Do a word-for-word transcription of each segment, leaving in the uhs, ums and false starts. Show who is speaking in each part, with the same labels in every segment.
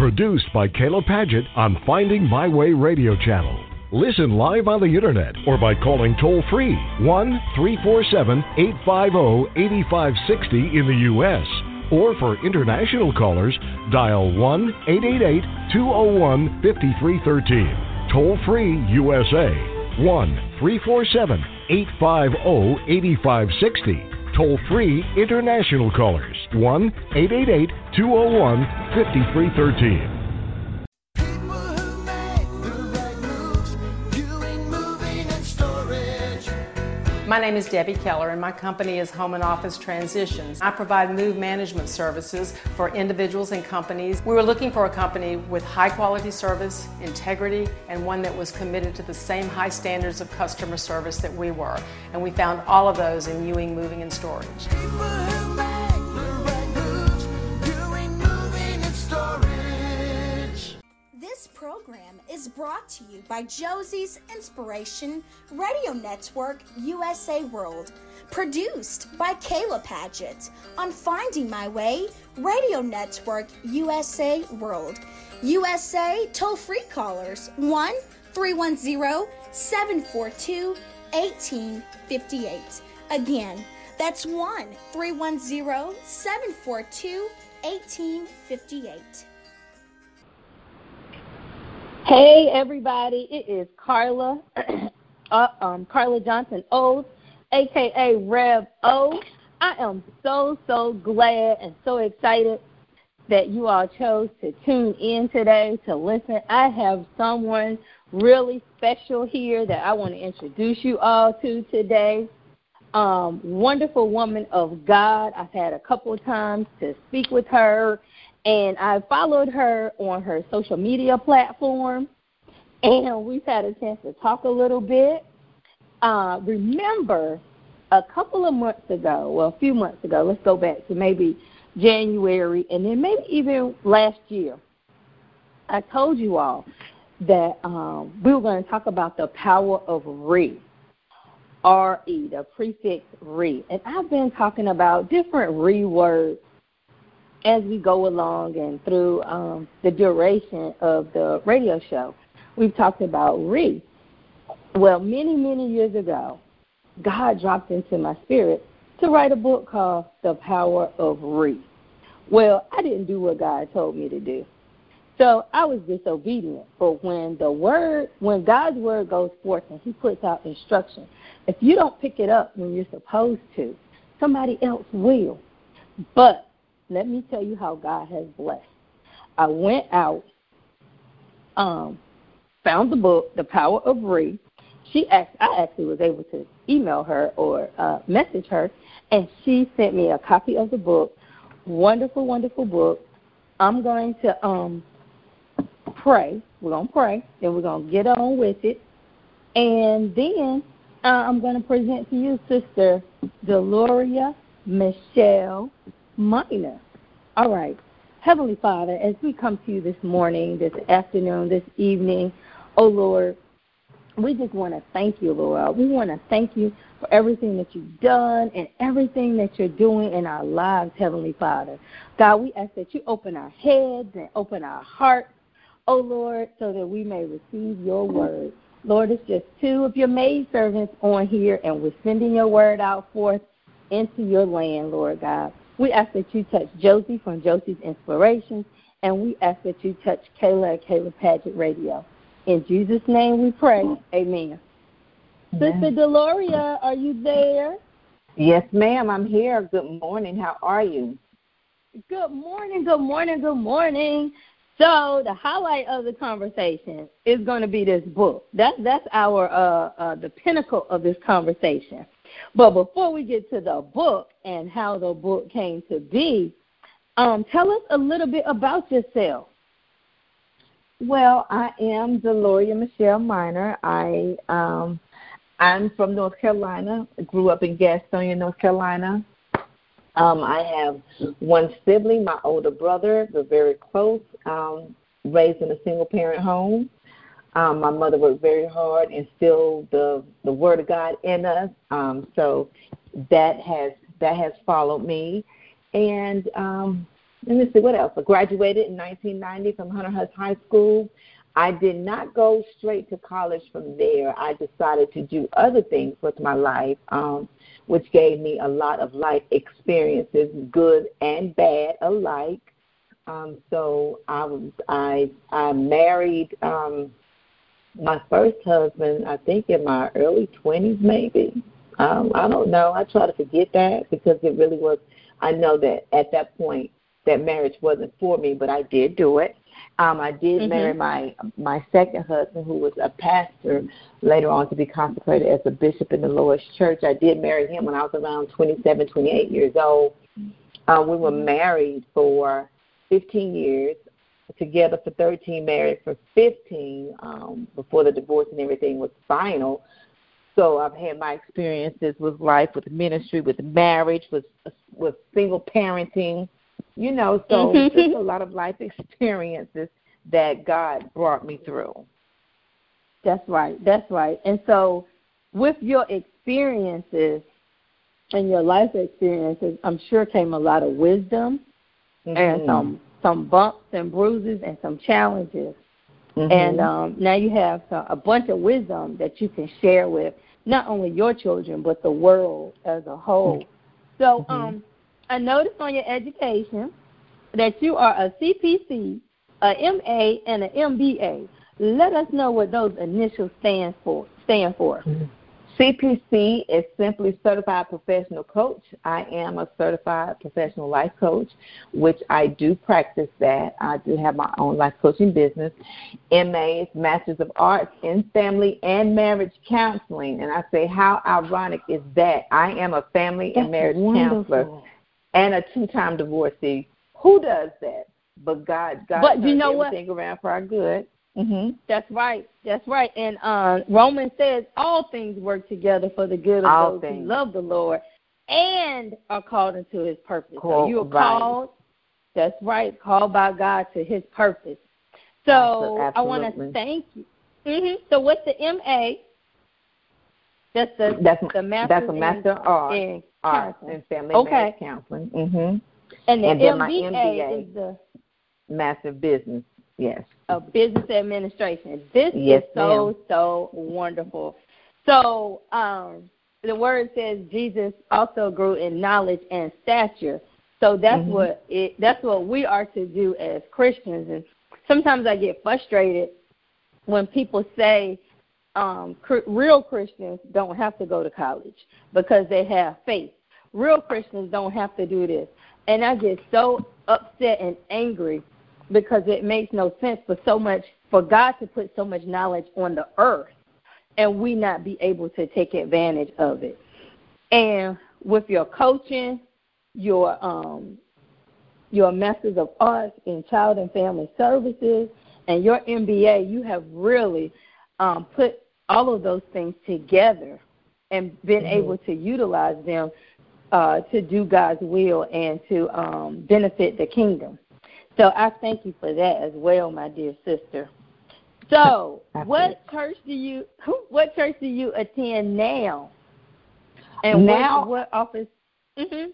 Speaker 1: Produced by Kayla Padgett on Finding My Way Radio Channel. Listen live on the internet or by calling toll-free one three four seven, eight five zero, eight five six zero in the U S Or for international callers, dial one eight eight eight, two zero one, five three one three. Toll-free U S A, one three four seven, eight five zero, eight five six zero. Toll-free international callers, one eight eight eight, two zero one, five three one three.
Speaker 2: My name is Debbie Keller, and my company is Home and Office Transitions. I provide move management services for individuals and companies. We were looking for a company with high quality service, integrity, and one that was committed to the same high standards of customer service that we were. And we found all of those in Ewing Moving and Storage.
Speaker 3: This program is brought to you by Josie's Inspiration Radio Network U S A World, produced by Kayla Padgett on Finding My Way Radio Network U S A World. U S A toll-free callers one three one zero, seven four two, one eight five eight. Again, that's one three one zero, seven four two, one eight five eight.
Speaker 4: Hey everybody, it is Carla, uh, um, Carla Johnson Oates, aka Rev O. I am so, so glad and so excited that you all chose to tune in today to listen. I have someone really special here that I want to introduce you all to today. Um, wonderful woman of God. I've had a couple of times to speak with her. And I followed her on her social media platform, and we've had a chance to talk a little bit. Uh, remember, a couple of months ago, well, a few months ago, let's go back to maybe January, and then maybe even last year, I told you all that um, we were going to talk about the power of re, R E, the prefix re. And I've been talking about different re words as we go along and through um, the duration of the radio show. We've talked about re. Well, many, many years ago, God dropped into my spirit to write a book called The Power of Re. Well, I didn't do what God told me to do. So I was disobedient. But when the word, when God's word goes forth and he puts out instruction, if you don't pick it up when you're supposed to, somebody else will. But let me tell you how God has blessed. I went out, um, found the book, The Power of Re. She asked, I actually was able to email her or uh, message her, and she sent me a copy of the book. Wonderful, wonderful book. I'm going to um, pray. We're going to pray, and we're going to get on with it. And then uh, I'm going to present to you Sister Deloria Michelle Minor. All right. Heavenly Father, as we come to you this morning, this afternoon, this evening, oh, Lord, we just want to thank you, Lord. We want to thank you for everything that you've done and everything that you're doing in our lives, Heavenly Father. God, we ask that you open our heads and open our hearts, oh, Lord, so that we may receive your word. Lord, it's just two of your maidservants on here, and we're sending your word out forth into your land, Lord God. We ask that you touch Josie from Josie's Inspirations, and we ask that you touch Kayla at Kayla Padgett Radio. In Jesus' name we pray. Amen. Amen. Sister Deloria, are you there?
Speaker 5: Yes, ma'am. I'm here. Good morning. How are you?
Speaker 4: Good morning, good morning, good morning. So the highlight of the conversation is going to be this book. That, that's our uh, uh, the pinnacle of this conversation. But before we get to the book and how the book came to be, um, tell us a little bit about yourself.
Speaker 5: Well, I am Deloria Michelle Minor. I, um, I'm from North Carolina. I grew up in Gastonia, North Carolina. Um, I have one sibling, my older brother. We're very close, um, raised in a single-parent home. Um, my mother worked very hard, instilled the, the Word of God in us. Um, so that has that has followed me. And um, let me see, what else? I graduated in nineteen ninety from Hunter Hutz High School. I did not go straight to college from there. I decided to do other things with my life, um, which gave me a lot of life experiences, good and bad alike. Um, so I was I I married um, my first husband, I think in my early twenties maybe. Um, I don't know. I try to forget that because it really was. I know that at that point that marriage wasn't for me, but I did do it. Um, I did mm-hmm. marry my my second husband, who was a pastor, later on to be consecrated as a bishop in the Lord's church. I did marry him when I was around twenty-seven, twenty-eight years old. Uh, we were married for fifteen years, together for thirteen, married for fifteen, um, before the divorce and everything was final. So I've had my experiences with life, with ministry, with marriage, with with single parenting. You know, so
Speaker 4: mm-hmm.
Speaker 5: just a lot of life experiences that God brought me through.
Speaker 4: That's right. That's right. And so with your experiences and your life experiences, I'm sure came a lot of wisdom mm-hmm. and some some bumps and bruises and some challenges. Mm-hmm. And um, now you have a bunch of wisdom that you can share with not only your children but the world as a whole. So, mm-hmm. um. I noticed on your education that you are a C P C, a M A, and an M B A. Let us know what those initials stand for. Stand for.
Speaker 5: C P C is simply Certified Professional Coach. I am a Certified Professional Life Coach, which I do practice that. I do have my own life coaching business. M A is Masters of Arts in Family and Marriage Counseling. And I say, how ironic is that? I am a family
Speaker 4: That's
Speaker 5: and marriage
Speaker 4: wonderful.
Speaker 5: counselor and a two-time divorcee. Who does that? But God, God
Speaker 4: but you
Speaker 5: turns
Speaker 4: know
Speaker 5: everything
Speaker 4: what?
Speaker 5: around for our good. Mm-hmm.
Speaker 4: That's right. That's right. And uh, Romans says all things work together for the good of
Speaker 5: all
Speaker 4: those
Speaker 5: things.
Speaker 4: who love the Lord and are called into his purpose.
Speaker 5: Cool.
Speaker 4: So you are
Speaker 5: right.
Speaker 4: called, that's right, called by God to his purpose. So
Speaker 5: Absolutely.
Speaker 4: I want to thank you. Mm-hmm. So what's the M A? That's the,
Speaker 5: that's,
Speaker 4: the master
Speaker 5: that's a master
Speaker 4: in,
Speaker 5: art,
Speaker 4: in
Speaker 5: art and family
Speaker 4: okay.
Speaker 5: marriage counseling. Mm-hmm.
Speaker 4: And the
Speaker 5: and then
Speaker 4: M B A,
Speaker 5: my M B A
Speaker 4: is the
Speaker 5: master business. Yes.
Speaker 4: Of business administration. This
Speaker 5: yes,
Speaker 4: is so,
Speaker 5: ma'am.
Speaker 4: so wonderful. So um, the word says Jesus also grew in knowledge and stature. So that's mm-hmm. what it. That's what we are to do as Christians. And sometimes I get frustrated when people say um, cr- real Christians don't have to go to college because they have faith. Real Christians don't have to do this. And I get so upset and angry because it makes no sense for so much for God to put so much knowledge on the earth and we not be able to take advantage of it. And with your coaching, your um, your Masters of Arts in Child and Family Services, and your M B A, you have really um, put all of those things together and been mm-hmm. able to utilize them uh, to do God's will and to um, benefit the kingdom. So I thank you for that as well, my dear sister. So, what church do you what church do you attend now? And
Speaker 5: now,
Speaker 4: what, what office? Mm-hmm.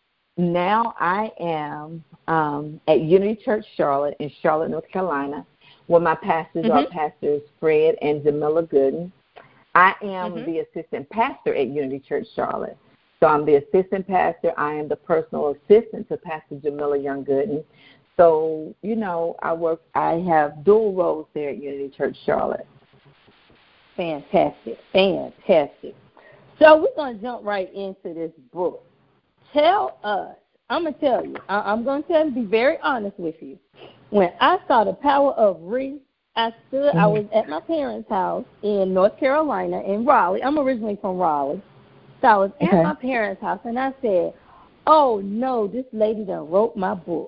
Speaker 5: Now I am um, at Unity Church Charlotte in Charlotte, North Carolina, where my pastors mm-hmm. are Pastors Fred and Jamila Gooden. I am mm-hmm. the assistant pastor at Unity Church Charlotte. So I'm the assistant pastor. I am the personal assistant to Pastor Jamila Young Gooden. So, you know, I work, I have dual roles there at Unity Church Charlotte.
Speaker 4: Fantastic, fantastic. So we're going to jump right into this book. Tell us, I'm going to tell you, I, I'm going to tell you, be very honest with you. When I saw The Power of Re, I stood, mm-hmm. I was at my parents' house in North Carolina, in Raleigh. I'm originally from Raleigh. So I was at okay. my parents' house, and I said, oh, no, this lady done wrote my book.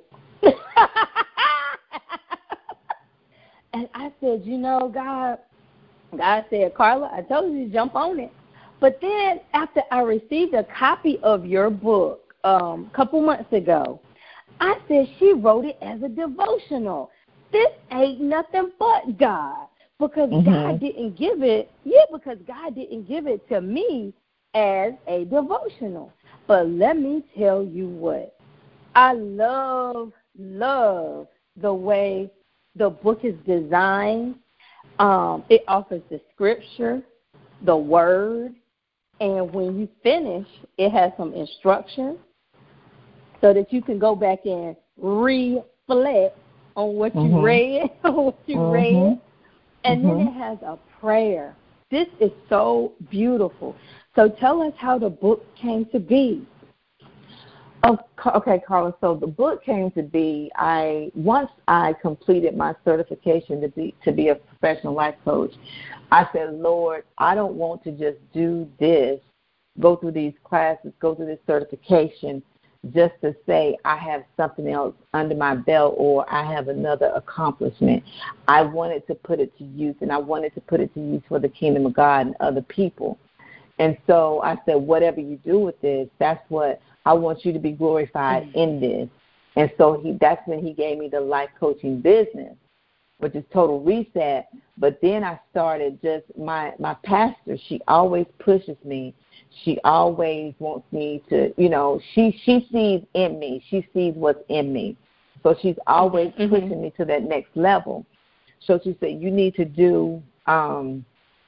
Speaker 4: And I said, you know, God, God said, Carla, I told you to jump on it. But then after I received a copy of your book um, a couple months ago, I said she wrote it as a devotional. This ain't nothing but God. Because mm-hmm. God didn't give it, yeah, because God didn't give it to me as a devotional. But let me tell you what, I love love the way the book is designed. Um, it offers the scripture, the word, and when you finish, it has some instructions so that you can go back and reflect on what
Speaker 5: mm-hmm.
Speaker 4: you read, on what you
Speaker 5: mm-hmm.
Speaker 4: read, and
Speaker 5: mm-hmm.
Speaker 4: then it has a prayer. This is so beautiful. So tell us how the book came to be.
Speaker 5: Oh, okay, Carla. So the book came to be. I once I completed my certification to be to be a professional life coach. I said, Lord, I don't want to just do this, go through these classes, go through this certification, just to say I have something else under my belt or I have another accomplishment. I wanted to put it to use, and I wanted to put it to use for the kingdom of God and other people. And so I said, whatever you do with this, that's what I want you to be glorified mm-hmm. in this. And so he that's when he gave me the life coaching business, which is Total Reset. But then I started just my, my pastor, she always pushes me. She always wants me to, you know, she, she sees in me. She sees what's in me. So she's always mm-hmm. pushing me to that next level. So she said, you need to do um,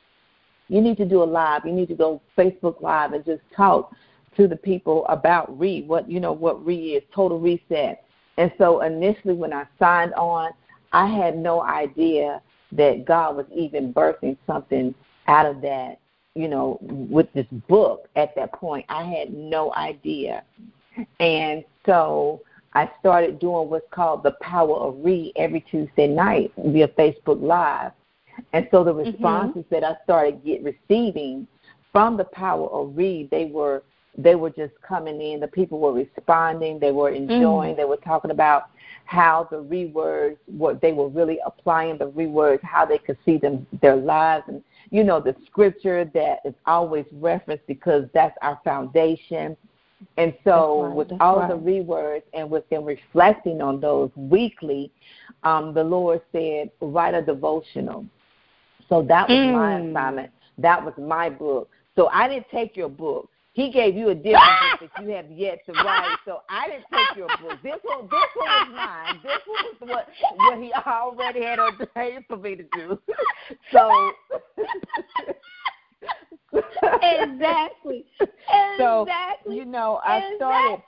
Speaker 5: you need to do a live. You need to go Facebook Live and just talk to the people about R E, what you know what R E is, Total Reset. And so initially when I signed on, I had no idea that God was even birthing something out of that, you know, with this book at that point. I had no idea. And so I started doing what's called the Power of R E every Tuesday night via Facebook Live. And so the responses mm-hmm. that I started get receiving from the Power of R E, they were They were just coming in. The people were responding. They were enjoying. Mm. They were talking about how the R E words, what they were really applying the R E words, how they could see them, their lives, and, you know, the scripture that is always referenced because that's our foundation. And so right, with all right. the R E words and with them reflecting on those weekly, um, the Lord said, write a devotional. So that was mm. my assignment. That was my book. So I didn't take your book. He gave you a different book that you have yet to write. So I didn't take your book. This one, this one was mine. This one was what, what he already had ordained for me to do. So
Speaker 4: exactly.
Speaker 5: So
Speaker 4: exactly.
Speaker 5: you know, I started.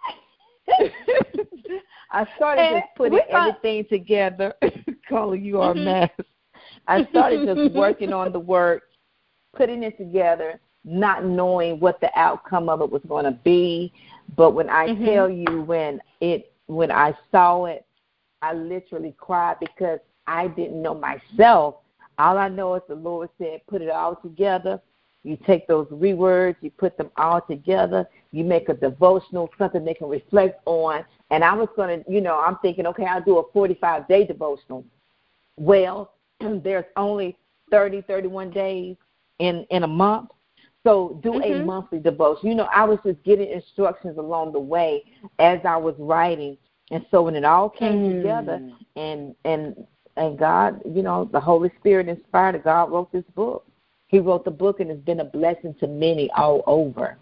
Speaker 5: I started and just putting everything together. Calling you are mm-hmm. a mess. I started just working on the work, putting it together, not knowing what the outcome of it was going to be. But when I mm-hmm. tell you, when it, when I saw it, I literally cried because I didn't know myself. All I know is the Lord said, put it all together. You take those R E words, you put them all together. You make a devotional, something they can reflect on. And I was going to, you know, I'm thinking, okay, I'll do a forty-five day devotional. Well, there's only thirty, thirty-one days in, in a month. So do mm-hmm. a monthly devotion. You know, I was just getting instructions along the way as I was writing. And so when it all came mm. together and, and, and God, you know, the Holy Spirit inspired it, God wrote this book. He wrote the book, and it's been a blessing to many all over.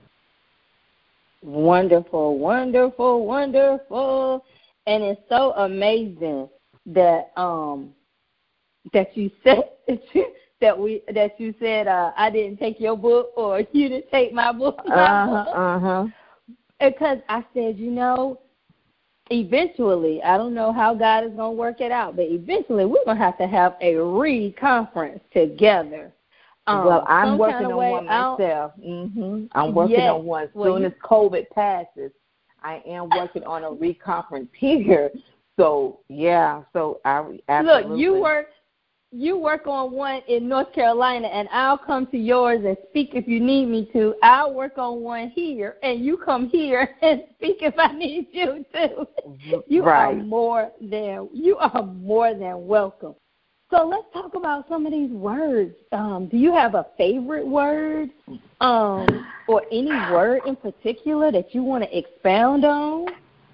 Speaker 4: Wonderful, wonderful, wonderful. And it's so amazing that um that you said that we that you said uh, I didn't take your book or you didn't take my book.
Speaker 5: Uh-huh, uh-huh.
Speaker 4: Because I said, you know, eventually, I don't know how God is going to work it out, but eventually we're going to have to have a re-conference together.
Speaker 5: Um, well, I'm working on one myself. Mm-hmm. I'm working
Speaker 4: yes.
Speaker 5: on one. As
Speaker 4: well,
Speaker 5: soon
Speaker 4: you,
Speaker 5: as COVID passes, I am working on a re-conference here. So, yeah, so I absolutely.
Speaker 4: Look, you work, you work on one in North Carolina, and I'll come to yours and speak if you need me to. I'll work on one here, and you come here and speak if I need you to. You
Speaker 5: right.
Speaker 4: are more than you are more than welcome. So let's talk about some of these words. Um, do you have a favorite word um, or any word in particular that you want to expound on?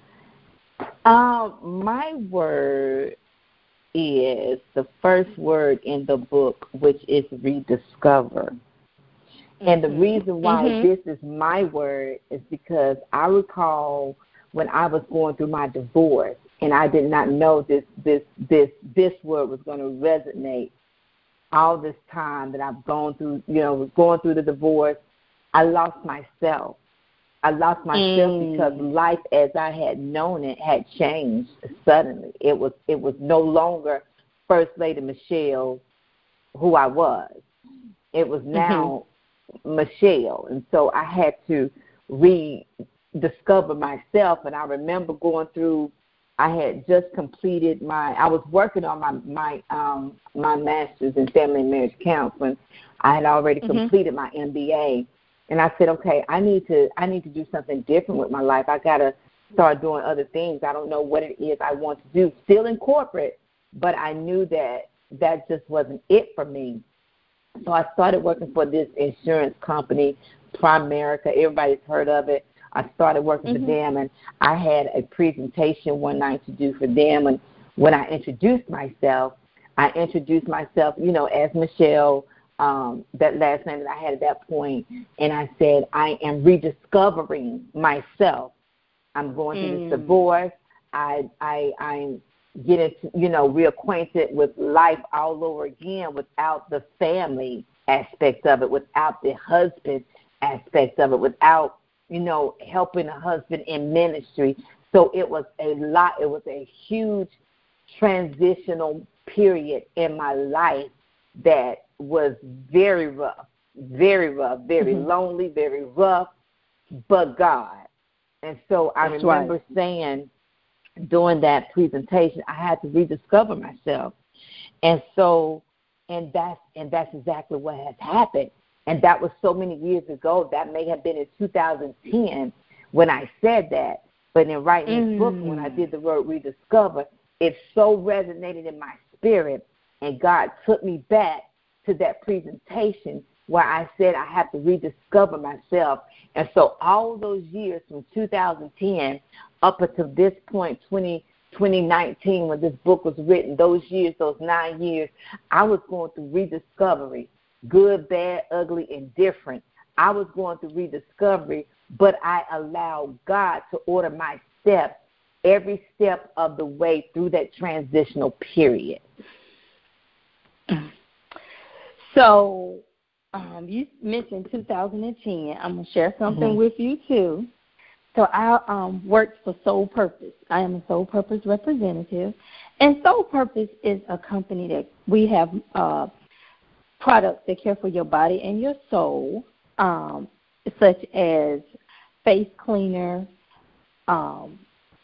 Speaker 5: Um, my word is the first word in the book, which is rediscover. And the reason why mm-hmm. this is my word is because I recall when I was going through my divorce, and I did not know this this this this word was going to resonate all this time that I've gone through, you know, was going through the divorce. I lost myself. I lost myself mm. because life as I had known it had changed suddenly. It was it was no longer First Lady Michelle who I was. It was now mm-hmm. Michelle. And so I had to rediscover myself. And I remember going through, I had just completed my, I was working on my my um, my master's in family and marriage counseling. I had already mm-hmm. completed my M B A. And I said, okay, I need to I need to do something different with my life. I got to start doing other things. I don't know what it is I want to do, still in corporate, but I knew that that just wasn't it for me. So I started working for this insurance company, Primerica. Everybody's heard of it. I started working mm-hmm. for them, and I had a presentation one night to do for them. And when I introduced myself, I introduced myself, you know, as Michelle, um, that last name that I had at that point, and I said, I am rediscovering myself. I'm going through mm. this divorce. I, I, I'm getting, you know, reacquainted with life all over again without the family aspect of it, without the husband aspect of it, without, you know, helping a husband in ministry. So it was a lot. It was a huge transitional period in my life that was very rough, very rough, very mm-hmm. lonely, very rough, but God. And so I That's remember right. saying during that presentation, I had to rediscover myself. And so, and that's, and that's exactly what has happened. And that was so many years ago. That may have been in two thousand ten when I said that. But in writing mm. this book, when I did the word rediscover, it so resonated in my spirit. And God took me back to that presentation where I said I have to rediscover myself. And so all those years from two thousand ten up until this point, twenty nineteen, when this book was written, those years, those nine years, I was going through rediscovery, good, bad, ugly, and different. I was going through rediscovery, but I allowed God to order my steps every step of the way through that transitional period.
Speaker 4: So um, you mentioned two thousand ten. I'm going to share something mm-hmm. with you, too. So I um, worked for Soul Purpose. I am a Soul Purpose representative. And Soul Purpose is a company that we have uh, products that care for your body and your soul, um, such as face cleaner, um,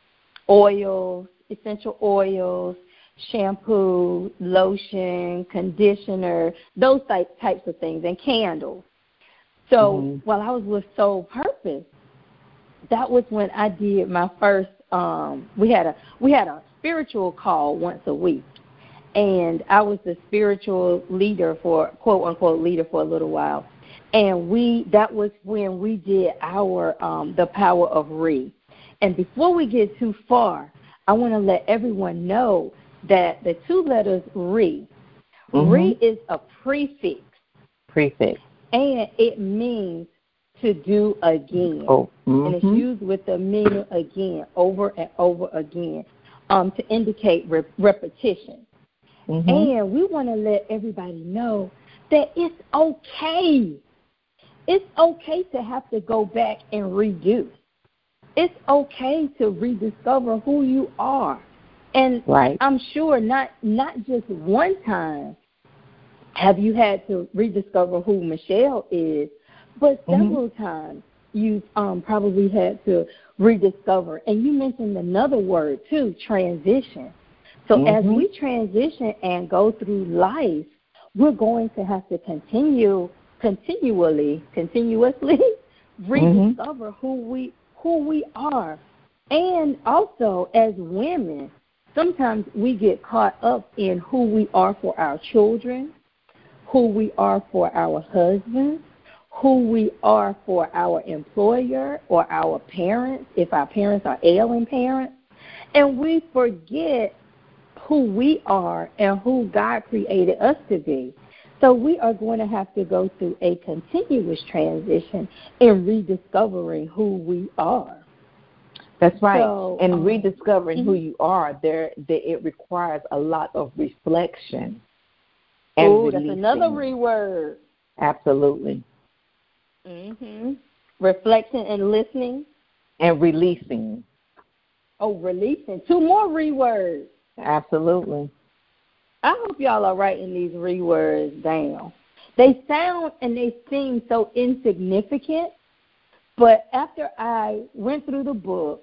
Speaker 4: oils, essential oils, shampoo, lotion, conditioner, those type, types of things, and candles. So mm-hmm. while I was with Soul Purpose, that was when I did my first. Um, we had a we had a spiritual call once a week, and I was the spiritual leader for quote unquote leader for a little while, and we that was when we did our um, the power of Re. And before we get too far, I want to let everyone know that the two letters Re, mm-hmm. Re is a prefix.
Speaker 5: Prefix.
Speaker 4: And it means to do again.
Speaker 5: Oh. Mm-hmm.
Speaker 4: And it's used with the meaning again, over and over again, um, to indicate re- repetition. Mm-hmm. And we want to let everybody know that it's okay. It's okay to have to go back and redo. It's okay to rediscover who you are. And right. I'm sure not not just one time have you had to rediscover who Michelle is, but several mm-hmm. times you've um, probably had to rediscover. And you mentioned another word, too, transition. So mm-hmm. as we transition and go through life, we're going to have to continue, continually, continuously rediscover mm-hmm. who we who we are. And also, as women, sometimes we get caught up in who we are for our children, who we are for our husbands, who we are for our employer or our parents, if our parents are ailing parents, and we forget who we are and who God created us to be. So we are going to have to go through a continuous transition in rediscovering who we are.
Speaker 5: That's right.
Speaker 4: So,
Speaker 5: and
Speaker 4: um,
Speaker 5: rediscovering
Speaker 4: mm-hmm.
Speaker 5: who you are, there, there it requires a lot of reflection. And
Speaker 4: oh, that's
Speaker 5: releasing.
Speaker 4: another reword.
Speaker 5: Absolutely.
Speaker 4: Mhm. Reflection and listening.
Speaker 5: And releasing.
Speaker 4: Oh, releasing. Two more rewords.
Speaker 5: Absolutely.
Speaker 4: I hope y'all are writing these rewords down. They sound and they seem so insignificant, but after I went through the book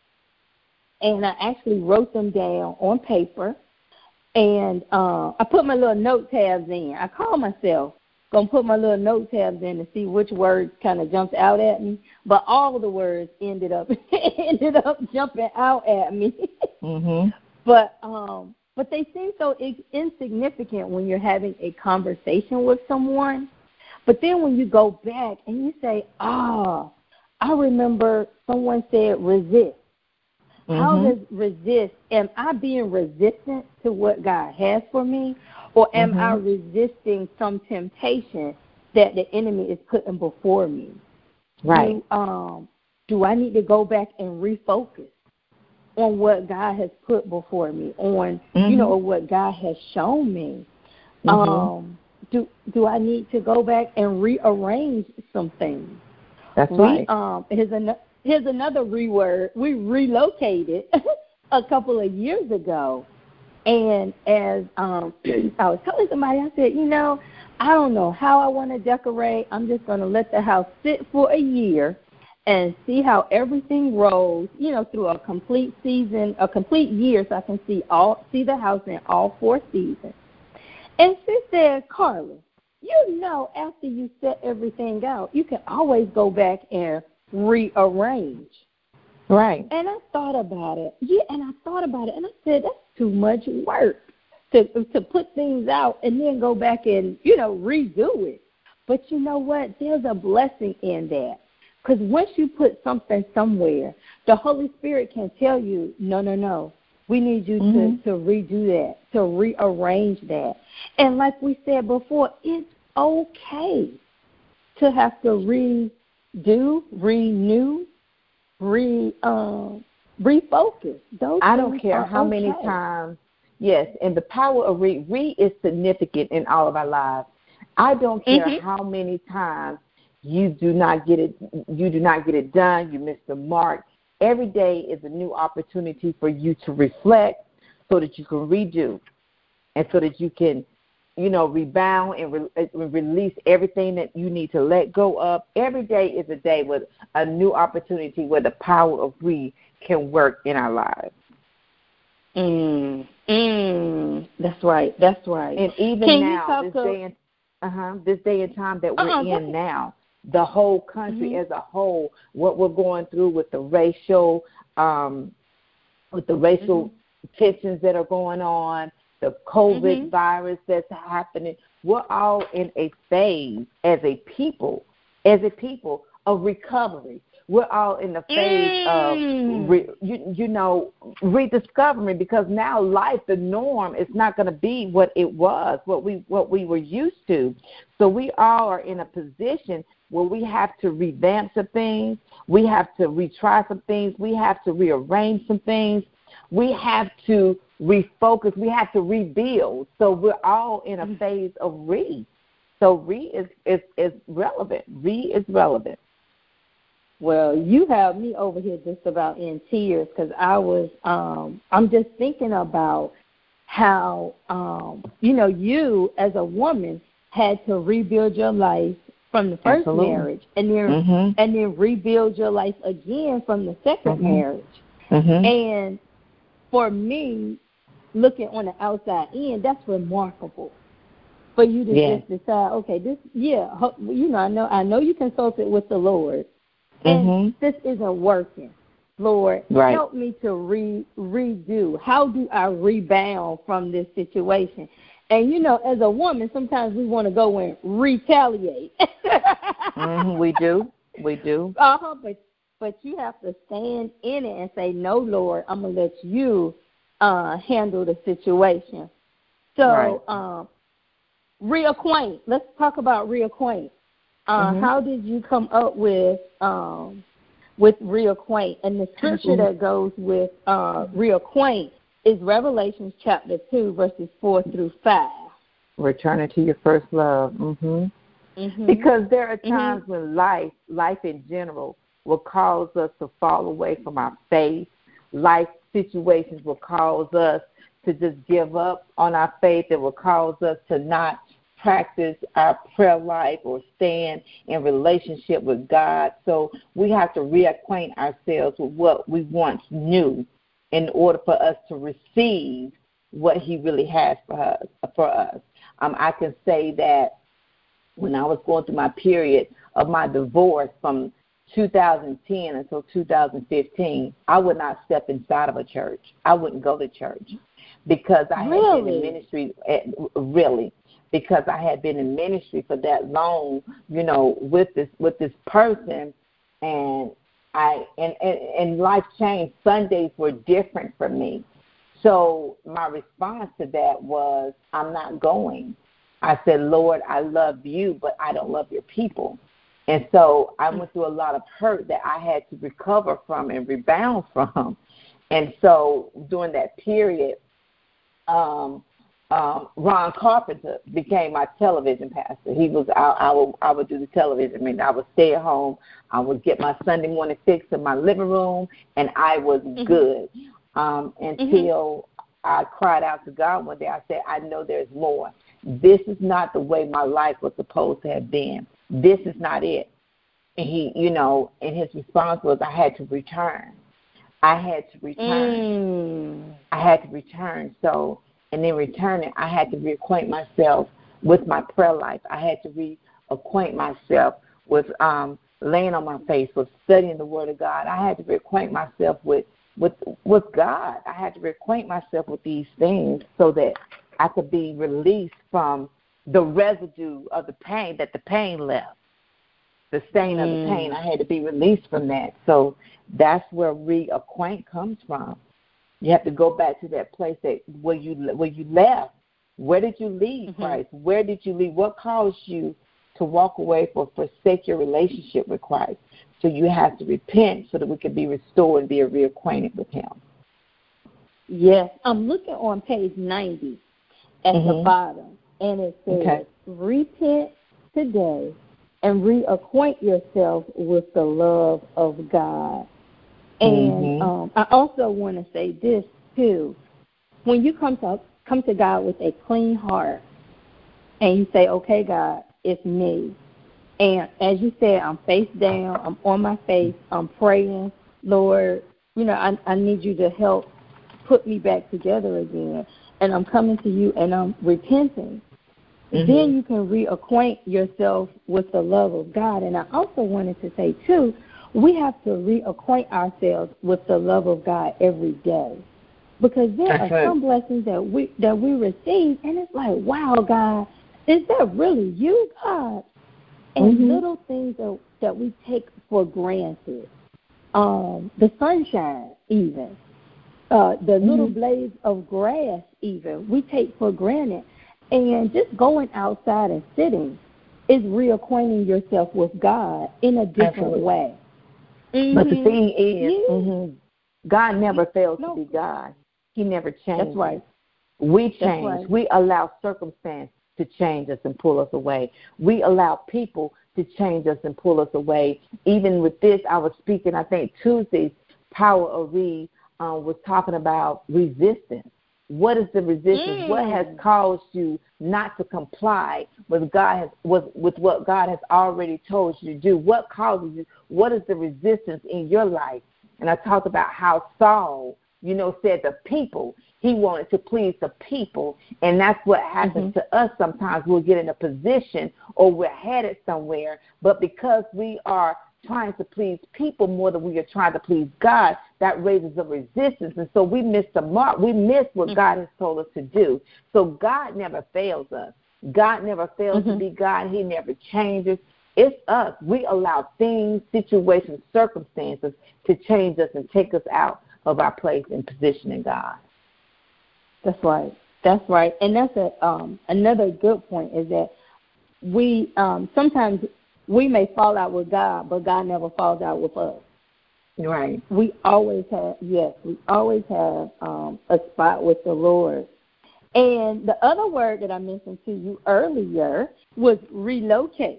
Speaker 4: and I actually wrote them down on paper, and uh, I put my little note tabs in. I call myself going to put my little note tabs in to see which words kind of jumped out at me, but all the words ended up ended up jumping out at me.
Speaker 5: Mm-hmm.
Speaker 4: But um, but they seem so insignificant when you're having a conversation with someone. But then when you go back and you say, ah, I remember someone said resist. Mm-hmm. How does resist? Am I being resistant to what God has for me? Or am mm-hmm. I resisting some temptation that the enemy is putting before me?
Speaker 5: Right.
Speaker 4: Do, um, do I need to go back and refocus on what God has put before me, on, mm-hmm. you know, or what God has shown me? Mm-hmm. Um, do do I need to go back and rearrange some things?
Speaker 5: That's
Speaker 4: we,
Speaker 5: right.
Speaker 4: Um, here's, an, here's another reword. We relocated a couple of years ago. And as um, I was telling somebody, I said, you know, I don't know how I want to decorate. I'm just going to let the house sit for a year and see how everything rolls, you know, through a complete season, a complete year, so I can see all see the house in all four seasons. And she said, Carla, you know, after you set everything out, you can always go back and rearrange.
Speaker 5: Right.
Speaker 4: And I thought about it. Yeah, and I thought about it, and I said, that's too much work to to put things out and then go back and, you know, redo it. But you know what? There's a blessing in that. Because once you put something somewhere, the Holy Spirit can tell you, no, no, no. We need you mm-hmm. to, to redo that, to rearrange that. And like we said before, it's okay to have to redo, renew, re um, refocus. Those
Speaker 5: I don't care how okay. many times. Yes, and the power of re, re is significant in all of our lives. I don't care mm-hmm. how many times you do not get it. You do not get it done. You miss the mark. Every day is a new opportunity for you to reflect, so that you can redo, and so that you can, you know, rebound and re- release everything that you need to let go of. Every day is a day with a new opportunity where the power of re can work in our lives.
Speaker 4: Mm, mm, that's right. That's right.
Speaker 5: And even
Speaker 4: can
Speaker 5: now, this day and uh-huh, this day and time that we're uh-uh, in now, the whole country mm-hmm. as a whole, what we're going through with the racial, um, with the racial mm-hmm. tensions that are going on, the COVID mm-hmm. virus that's happening, we're all in a phase as a people, as a people of recovery. We're all in the phase mm. of, re, you, you know, rediscovering, because now life, the norm, is not going to be what it was, what we what we were used to. So we all are in a position where we have to revamp some things, we have to retry some things, we have to rearrange some things, we have to refocus, we have to rebuild. So we're all in a phase of re. So re is, is, is relevant. Re is relevant.
Speaker 4: Well, you have me over here just about in tears, because I was, um, I'm just thinking about how, um, you know, you as a woman had to rebuild your life from the first
Speaker 5: Absolutely.
Speaker 4: marriage, and then
Speaker 5: mm-hmm.
Speaker 4: and then rebuild your life again from the second
Speaker 5: mm-hmm.
Speaker 4: marriage.
Speaker 5: Mm-hmm.
Speaker 4: And for me, looking on the outside in, that's remarkable. For you to
Speaker 5: yeah.
Speaker 4: just decide, okay, this, yeah, you know, I know, I know you consulted with the Lord. And
Speaker 5: mm-hmm.
Speaker 4: this isn't working. Lord,
Speaker 5: right.
Speaker 4: help me to re redo. How do I rebound from this situation? And, you know, as a woman, sometimes we want to go and retaliate.
Speaker 5: mm-hmm, we do. We do.
Speaker 4: Uh-huh, but, but you have to stand in it and say, no, Lord, I'm going to let you uh, handle the situation. So
Speaker 5: right.
Speaker 4: um, reacquaint. Let's talk about reacquaint. Uh, mm-hmm. How did you come up with um, with reacquaint. And the scripture that goes with uh, reacquaint is Revelation chapter two, verses four through five.
Speaker 5: Returning to your first love. Mm-hmm. Mm-hmm. Because there are times mm-hmm. when life, life in general, will cause us to fall away from our faith. Life situations will cause us to just give up on our faith. It will cause us to not practice our prayer life or stand in relationship with God. So we have to reacquaint ourselves with what we once knew in order for us to receive what he really has for us. For us. Um, I can say that when I was going through my period of my divorce from two thousand ten until two thousand fifteen, I would not step inside of a church. I wouldn't go to church because I
Speaker 4: really?
Speaker 5: had been in ministry, at, really, because I had been in ministry for that long, you know, with this with this person, and I and, and, and life changed. Sundays were different for me. So my response to that was, I'm not going. I said, Lord, I love you, but I don't love your people. And so I went through a lot of hurt that I had to recover from and rebound from. And so during that period, um, um, Ron Carpenter became my television pastor. He was, I, I, would, I would do the television. I mean, I would stay at home. I would get my Sunday morning fix in my living room, and I was mm-hmm. good. Um, until mm-hmm. I cried out to God one day. I said, I know there's more. This is not the way my life was supposed to have been. This is not it. And he, you know, and his response was, I had to return. I had to return. Mm. I had to return. So, and in returning, I had to reacquaint myself with my prayer life. I had to reacquaint myself with um, laying on my face, with studying the Word of God. I had to reacquaint myself with With with God. I had to reacquaint myself with these things so that I could be released from the residue of the pain that the pain left, the stain mm. of the pain. I had to be released from that. So that's where reacquaint comes from. You have to go back to that place that where you where you left. Where did you leave, mm-hmm. Christ? Where did you leave? What caused you to walk away or forsake your relationship with Christ? So you have to repent so that we can be restored and be reacquainted with him.
Speaker 4: Yes. I'm looking on page ninety at mm-hmm. the bottom, and it says, okay. Repent today and reacquaint yourself with the love of God. And mm-hmm. um, I also want to say this, too. When you come to, come to God with a clean heart and you say, okay, God, it's me. And as you said, I'm face down, I'm on my face, I'm praying, Lord, you know, I, I need you to help put me back together again. And I'm coming to you and I'm repenting. Mm-hmm. Then you can reacquaint yourself with the love of God. And I also wanted to say, too, we have to reacquaint ourselves with the love of God every day. Because there That's are right. some blessings that we that we receive, and it's like, wow, God, is that really you, God? And mm-hmm. little things that, that we take for granted, um, the sunshine even, uh, the mm-hmm. little blades of grass even, we take for granted. And just going outside and sitting is reacquainting yourself with God in a different Absolutely. way.
Speaker 5: Mm-hmm. But the thing is, yeah. mm-hmm, God never fails no. to be God. He never changes.
Speaker 4: That's right.
Speaker 5: We change.
Speaker 4: Right.
Speaker 5: We allow circumstance to change us and pull us away. We allow people to change us and pull us away. Even with this, I was speaking, I think, Tuesday's Power of We uh, was talking about resistance. What is the resistance? Mm. What has caused you not to comply with God has with, with what God has already told you to do? What causes you? What is the resistance in your life? And I talked about how Saul, you know, said the people. He wanted to please the people, and that's what happens mm-hmm. to us sometimes. We'll get in a position or we're headed somewhere, but because we are trying to please people more than we are trying to please God, that raises a resistance, and so we miss the mark. We miss what mm-hmm. God has told us to do. So God never fails us. God never fails mm-hmm. to be God. He never changes. It's us. We allow things, situations, circumstances to change us and take us out of our place and position in God.
Speaker 4: That's right. That's right. And that's a um, another good point is that we um, sometimes we may fall out with God, but God never falls out with us.
Speaker 5: Right.
Speaker 4: We always have, yes, we always have um, a spot with the Lord. And the other word that I mentioned to you earlier was relocate.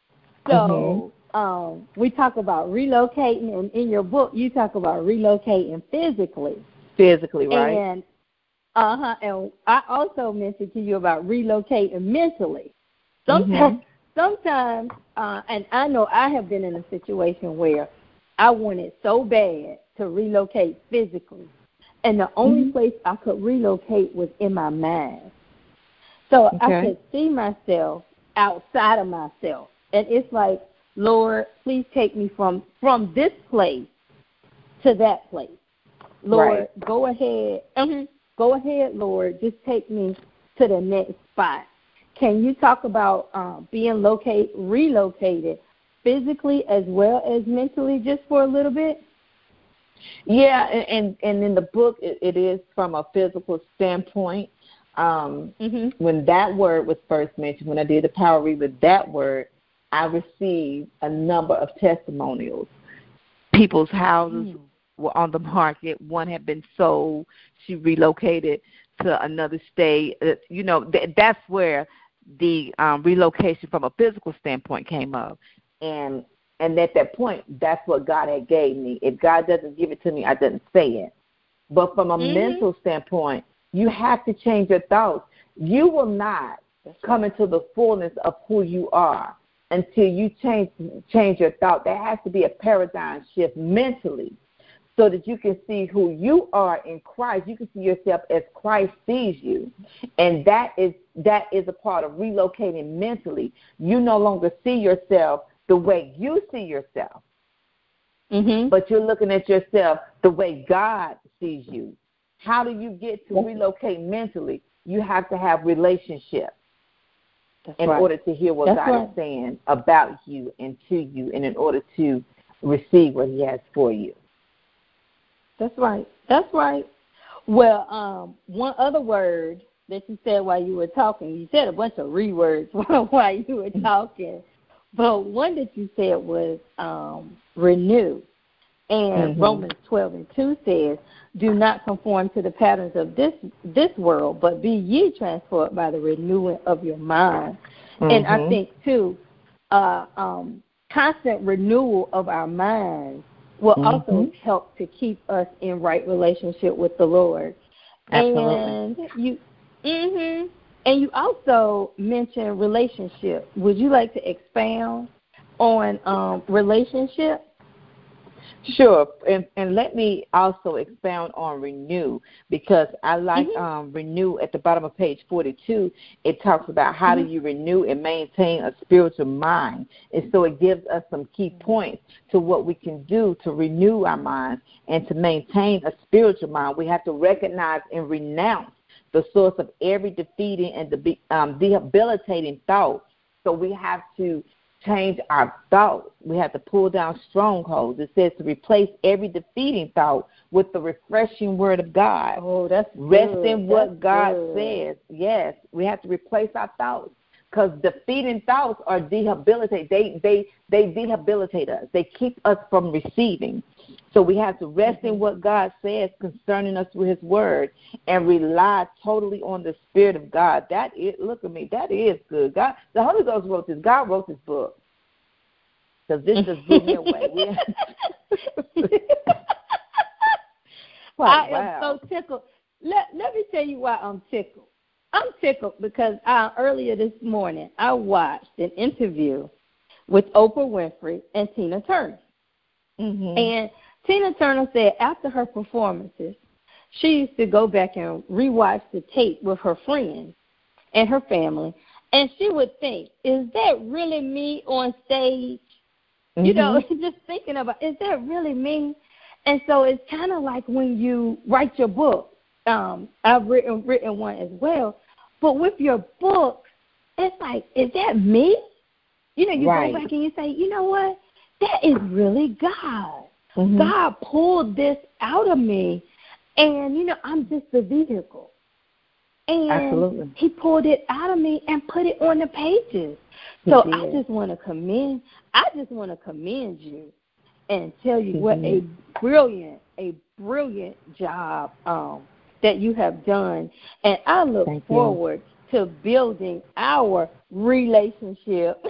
Speaker 4: So mm-hmm. um, we talk about relocating, and in your book, you talk about relocating physically.
Speaker 5: Physically, right.
Speaker 4: And, uh-huh, and I also mentioned to you about relocating mentally. Sometimes, mm-hmm. sometimes uh, and I know I have been in a situation where I wanted so bad to relocate physically, and the only mm-hmm. place I could relocate was in my mind. So okay. I could see myself outside of myself, and it's like, Lord, please take me from, from this place to that place. Lord, right. go ahead. Mm-hmm. Go ahead, Lord. Just take me to the next spot. Can you talk about uh, being locate, relocated physically as well as mentally, just for a little bit?
Speaker 5: Yeah, and and in the book, it, it is from a physical standpoint. Um, mm-hmm. When that word was first mentioned, when I did the power read with that word, I received a number of testimonials. People's houses mm. were on the market. One had been sold. She relocated to another state. Uh, you know, th- that's where the um, relocation from a physical standpoint came up. And and at that point, that's what God had gave me. If God doesn't give it to me, I didn't say it. But from a mm-hmm. mental standpoint, you have to change your thoughts. You will not that's come right. into the fullness of who you are until you change change your thought. There has to be a paradigm shift mentally so that you can see who you are in Christ. You can see yourself as Christ sees you. And that is that is a part of relocating mentally. You no longer see yourself the way you see yourself, mm-hmm. but you're looking at yourself the way God sees you. How do you get to relocate mentally? You have to have relationship That's in right. order to hear what That's God right. is saying about you and to you, and in order to receive what he has for you.
Speaker 4: That's right. That's right. Well, um, one other word that you said while you were talking, you said a bunch of re-words while you were talking. But one that you said was um, renew. And mm-hmm. Romans twelve and two says, do not conform to the patterns of this this world, but be ye transformed by the renewing of your mind. Mm-hmm. And I think, too, uh, um, constant renewal of our minds will mm-hmm. also help to keep us in right relationship with the Lord.
Speaker 5: Absolutely.
Speaker 4: And you, mm-hmm. And you also mentioned relationship. Would you like to expound on um, relationship?
Speaker 5: Sure, and, and let me also expound on renew, because I like mm-hmm. um, renew at the bottom of page forty-two. It talks about how mm-hmm. do you renew and maintain a spiritual mind. And so it gives us some key points to what we can do to renew our minds and to maintain a spiritual mind. We have to recognize and renounce the source of every defeating and de- um, debilitating thought. So we have to change our thoughts. We have to pull down strongholds. It says to replace every defeating thought with the refreshing word of God.
Speaker 4: Oh, that's
Speaker 5: Rest
Speaker 4: good.
Speaker 5: in what
Speaker 4: that's
Speaker 5: God
Speaker 4: good.
Speaker 5: says. Yes, we have to replace our thoughts, because defeating thoughts are debilitate. They they they debilitate us. They keep us from receiving. So we have to rest mm-hmm. in what God says concerning us with his word and rely totally on the Spirit of God. That is, look at me, that is good. God, the Holy Ghost wrote this. God wrote this book. Because this just blew me away.
Speaker 4: Wow, I am wow. so tickled. Let, let me tell you why I'm tickled. I'm tickled because uh, earlier this morning I watched an interview with Oprah Winfrey and Tina Turner. Mm-hmm. And Tina Turner said after her performances, she used to go back and rewatch the tape with her friends and her family, and she would think, is that really me on stage? Mm-hmm. You know, just thinking about, is that really me? And so it's kind of like when you write your book. Um, I've written, written one as well. But with your book, it's like, is that me? You know, you right. go back and you say, you know what? That is really God. Mm-hmm. God pulled this out of me, and, you know, I'm just the vehicle. And
Speaker 5: Absolutely.
Speaker 4: he pulled it out of me and put it on the pages. So I just want to commend, I just want to commend you and tell you
Speaker 5: mm-hmm.
Speaker 4: what a brilliant, a brilliant job um, that you have done. And I look
Speaker 5: Thank
Speaker 4: forward
Speaker 5: you.
Speaker 4: to building our relationship,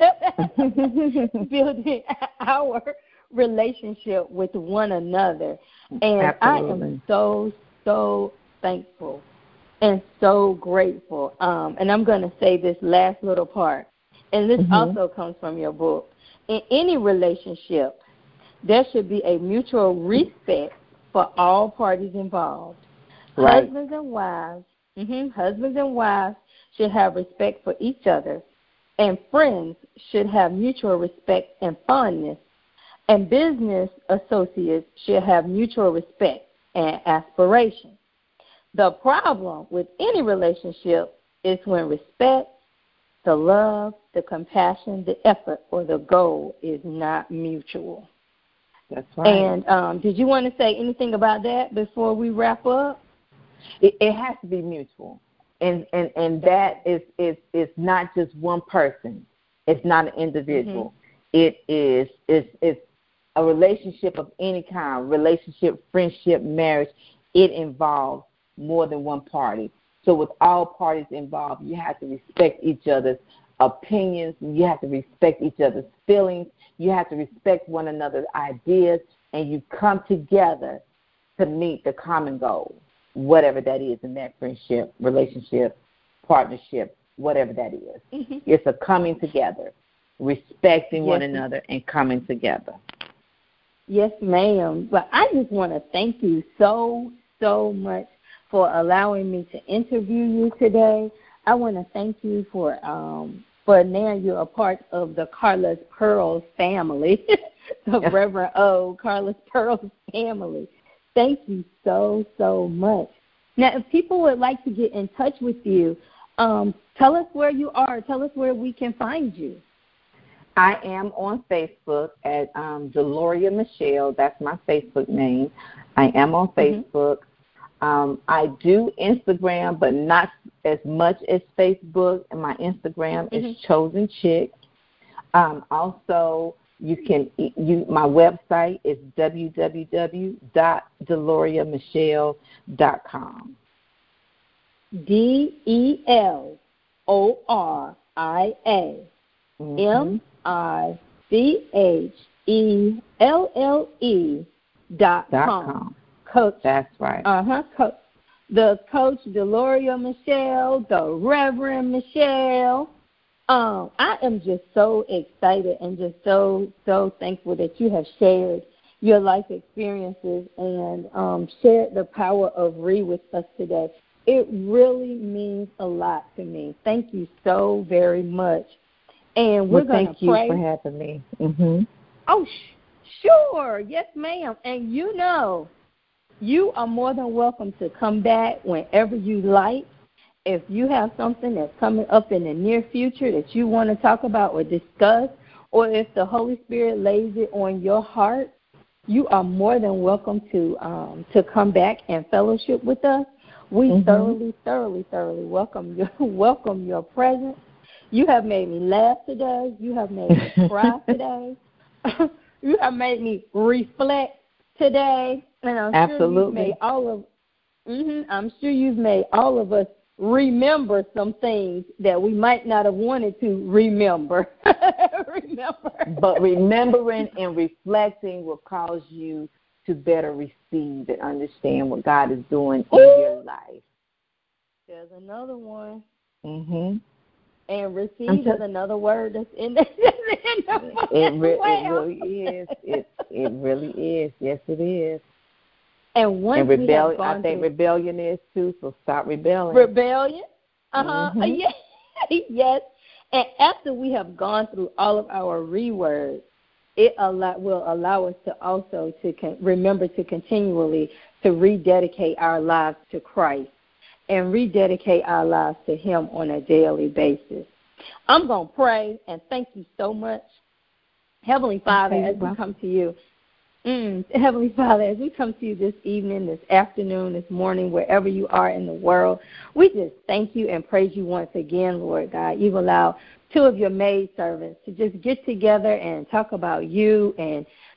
Speaker 4: building our relationship with one another. And
Speaker 5: Absolutely.
Speaker 4: I am so, so thankful and so grateful. Um, and I'm going to say this last little part, and this
Speaker 5: mm-hmm.
Speaker 4: also comes from your book. In any relationship, there should be a mutual respect for all parties involved.
Speaker 5: Right.
Speaker 4: Husbands and wives, mm-hmm, husbands and wives should have respect for each other, and friends should have mutual respect and fondness, and business associates should have mutual respect and aspiration. The problem with any relationship is when respect, the love, the compassion, the effort, or the goal is not mutual.
Speaker 5: That's right.
Speaker 4: And um, did you want to say anything about that before we wrap up?
Speaker 5: It, it has to be mutual, and and, and that is is is not just one person. It's not an individual. Mm-hmm. It is it's it's a relationship of any kind. Relationship, friendship, marriage. It involves more than one party. So with all parties involved, you have to respect each other's opinions. You have to respect each other's feelings. You have to respect one another's ideas, and you come together to meet the common goal, whatever that is in that friendship, relationship, partnership, whatever that is. Mm-hmm. It's a coming together, respecting yes. one another and coming together.
Speaker 4: Yes, ma'am. But I just want to thank you so, so much for allowing me to interview you today. I want to thank you for um, for now you're a part of the Carla's Pearls family, the Reverend O, Carla's Pearls family. Thank you so, so much. Now, if people would like to get in touch with you, um, tell us where you are. Tell us where we can find you.
Speaker 5: I am on Facebook at um, Deloria Michelle. That's my Facebook name. I am on Facebook. Mm-hmm. Um, I do Instagram, but not as much as Facebook. And my Instagram mm-hmm. is Chosen Chick. Um, also, you can you my website is w w w dot deloria michelle dot com.
Speaker 4: D E L O R I A M I C H E L L E dot com. Coach.
Speaker 5: That's right.
Speaker 4: Uh-huh. Co- the Coach Deloria Michelle, the Reverend Michelle. Um, I am just so excited and just so, so thankful that you have shared your life experiences and um, shared the power of Re with us today. It really means a lot to me. Thank you so very much. And we're
Speaker 5: well,
Speaker 4: going to
Speaker 5: pray.
Speaker 4: Thank
Speaker 5: you for having me. Mm-hmm.
Speaker 4: Oh, sh- sure. Yes, ma'am. And you know, you are more than welcome to come back whenever you like. If you have something that's coming up in the near future that you want to talk about or discuss, or if the Holy Spirit lays it on your heart, you are more than welcome to um, to come back and fellowship with us. We mm-hmm. thoroughly, thoroughly, thoroughly welcome your welcome your presence. You have made me laugh today. You have made me cry today. You have made me reflect today, and I'm
Speaker 5: Absolutely.
Speaker 4: sure you've made all of. Mm-hmm, I'm sure you've made all of us remember some things that we might not have wanted to remember. remember.
Speaker 5: But remembering and reflecting will cause you to better receive and understand what God is doing in
Speaker 4: Ooh.
Speaker 5: your life.
Speaker 4: There's another one.
Speaker 5: Mm-hmm.
Speaker 4: And receive is another word that's in there.
Speaker 5: It, re- it really is. It it really is. Yes, it is.
Speaker 4: And once
Speaker 5: and rebellion,
Speaker 4: we have
Speaker 5: I think
Speaker 4: through,
Speaker 5: rebellion is too. So stop rebelling.
Speaker 4: Rebellion. Uh huh.
Speaker 5: Mm-hmm.
Speaker 4: Yes. Yes. And after we have gone through all of our rewords, it allow, will allow us to also to con- remember to continually to rededicate our lives to Christ and rededicate our lives to Him on a daily basis. I'm going to pray and thank you so much. Heavenly Father,
Speaker 5: okay,
Speaker 4: as we come to you, mm, Heavenly Father, as we come to you this evening, this afternoon, this morning, wherever you are in the world, we just thank you and praise you once again, Lord God. You've allowed two of your maidservants to just get together and talk about you and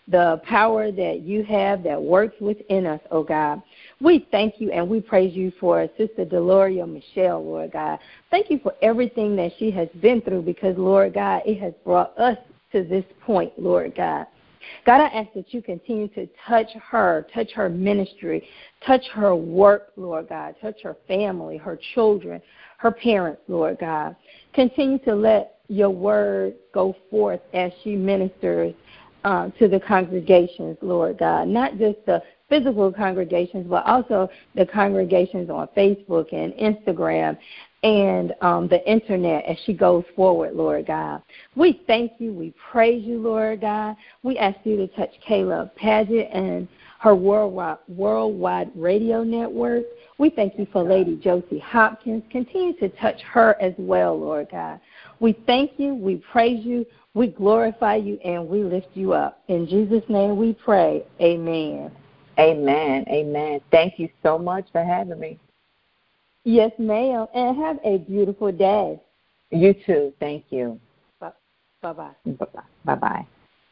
Speaker 4: the power that you have that works within us, oh God. We thank you and we praise you for Sister Deloria Michelle, Lord God. Thank you for everything that she has been through because, Lord God, it has brought us to this point, Lord God. God, I ask that you continue to touch her, touch her ministry, touch her work, Lord God, touch her family, her children, her parents, Lord God. Continue to let your word go forth as she ministers uh, to the congregations, Lord God, not just the physical congregations, but also the congregations on Facebook and Instagram and um, the Internet as she goes forward, Lord God. We thank you. We praise you, Lord God. We ask you to touch Kayla Paget and her worldwide, worldwide radio network. We thank you for Lady Josie Hopkins. Continue to touch her as well, Lord God. We thank you. We praise you. We glorify you, and we lift you up. In Jesus' name we pray. Amen.
Speaker 5: Amen. Amen. Thank you so much for having me.
Speaker 4: Yes, ma'am. And have a beautiful day.
Speaker 5: You too. Thank you.
Speaker 4: Bye-bye.
Speaker 5: Bye-bye. Bye-bye.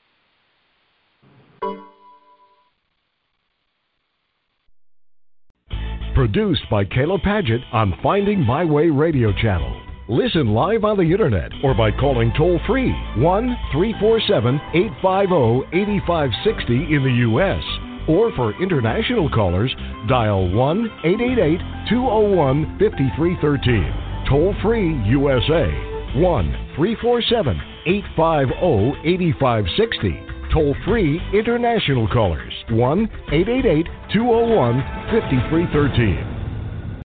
Speaker 1: Produced by Kayla Paget on Finding My Way Radio Channel. Listen live on the Internet or by calling toll-free one three four seven, eight five zero, eight five six zero in the U S Or for international callers, dial one eight eight eight, two zero one, five three one three. Toll-free U S A, one three four seven, eight five zero, eight five six zero. Toll-free international callers, one eight eight eight, two zero one, five three one three.